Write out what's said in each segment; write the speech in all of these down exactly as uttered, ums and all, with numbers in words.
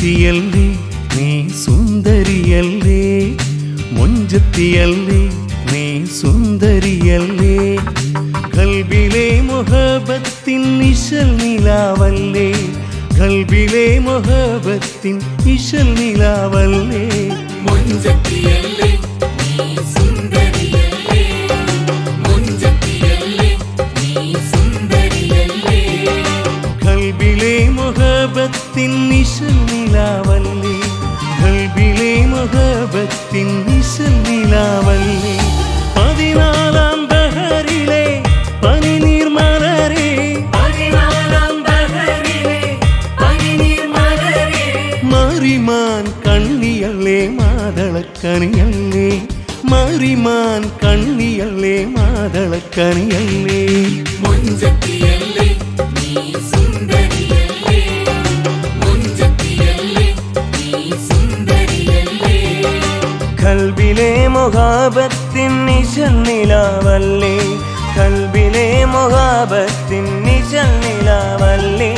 മൊഞ്ചത്തിയല്ലേ നീ സുന്ദരിയല്ലേ മൊഞ്ചത്തിയല്ലേ നീ സുന്ദരിയല്ലേ ഖൽബിലെ മുഹബത്തിൻ ഇശൽ നിലാവല്ലേ ഖൽബിലെ മുഹബത്തിൻ ഇശൽ നിലാവല്ലേ മൊഞ്ചത്തിയല്ലേ നീ സുന്ദരിയല്ലേ മൊഞ്ചത്തിയല്ലേ നീ സുന്ദരിയല്ലേ ഖൽബിലെ മുഹബത്തിൻ ഇശൽ നിലാവല്ലേ ഖൽബിലെ മുഹബത്തിൻ ഇശൽ നിലാവല്ലേ പതിനാലാം ബഹറിലെ പനിനീർ മലരേ പതിനാലാം ബഹറിലെ പനിനീർ മലരേ മാറിമാൻ കണ്ണിയല്ലേ മാതളക്കനിയല്ലേ മാറിമാൻ കണ്ണിയല്ലേ മാതളക്കനിയല്ലേ മൊഞ്ചത്തിയല്ലേ നീ സുന്ദരിയല്ലേ മൊഞ്ചത്തിയല്ലേ നീ സുന്ദരിയല്ലേ ഖൽബിലെ മുഹബത്തിൻ ഇശൽ നിലാവല്ലേ ഖൽബിലെ മുഹബത്തിൻ ഇശൽ നിലാവല്ലേ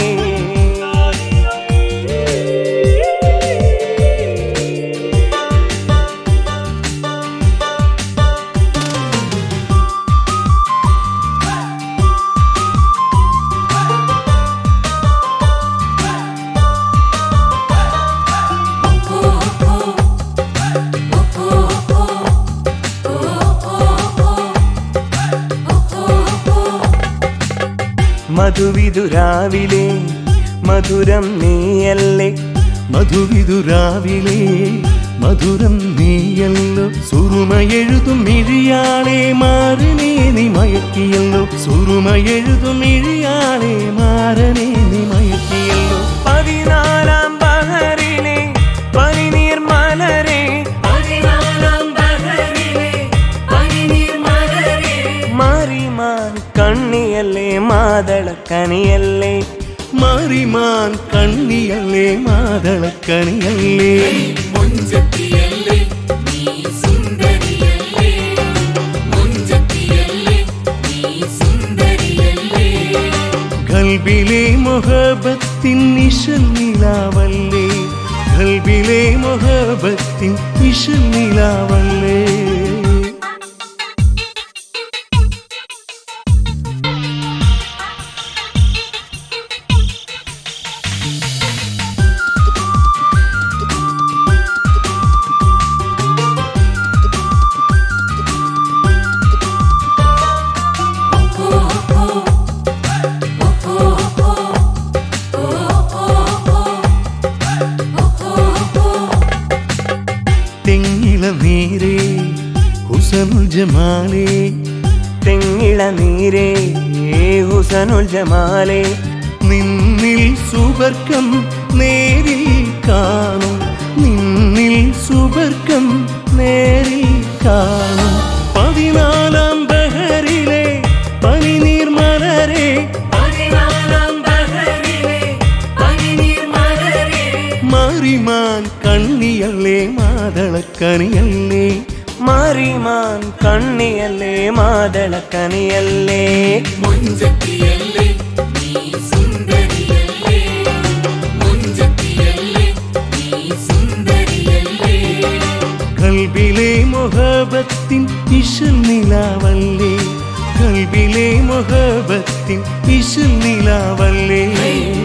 മധുവിതുരാവിലെ മധുരം നീയല്ലേ മധുവിതുരാവിലെ മധുരം നീയല്ലോ സുറുമയെഴുതും മിഴിയാളെ മാറിനെ നീ മയക്കിയല്ലോ സുറുമയെഴുതും മിഴിയാളെ മാറനെ നീ മയക്കിയല്ലോ പതിനാലാം ബഹറിലെ പനിനീർ മലരേ പതിനാലാം ബഹറിലെ പനിനീർ മലരേ മാറിമാൻ കണ്ണിയല്ലേ മാതളക്കനിയല്ലേ മാറിമാൻ കണ്ണിയല്ലേ മാതളക്കനിയല്ലേ മൊഞ്ചത്തിയല്ലേ നീ സുന്ദരിയല്ലേ മൊഞ്ചത്തിയല്ലേ നീ സുന്ദരിയല്ലേ ഖൽബിലെ മുഹബത്തിൻ ഇശൽ നിലാവല്ലേ ഖൽബിലെ മുഹബത്തിൻ ഇശൽ നിലാവല്ലേ തെങ്ങിള നീരേ ഹുസനുൽ ജമാലേ തെങ്ങിള നീരേ ഹുസനുൽ ജമാലേ നിന്നിൽ സുബർക്കം നേരിൽ കാണും നിന്നിൽ സുബർക്കം നേരിൽ കാണും പതിനാലാം ബഹറിലെ പനിനീർ മലരേ പതിനാലാം ബഹറിലെ പനിനീർ മലരേ മാറിമാൻ കണ്ണിയല്ലേ മാതളക്കനിയല്ലേ മാറിമാൻ കണ്ണിയല്ലേ മാതളക്കനിയല്ലേ മൊഞ്ചത്തിയല്ലേ നീ സുന്ദരിയല്ലേ മൊഞ്ചത്തിയല്ലേ നീ സുന്ദരിയല്ലേ ഖൽബിലെ മുഹബത്തിൻ ഇശൽ നിലാവല്ലേ ഖൽബിലെ മുഹബത്തിൻ ഇശൽ നിലാവല്ലേ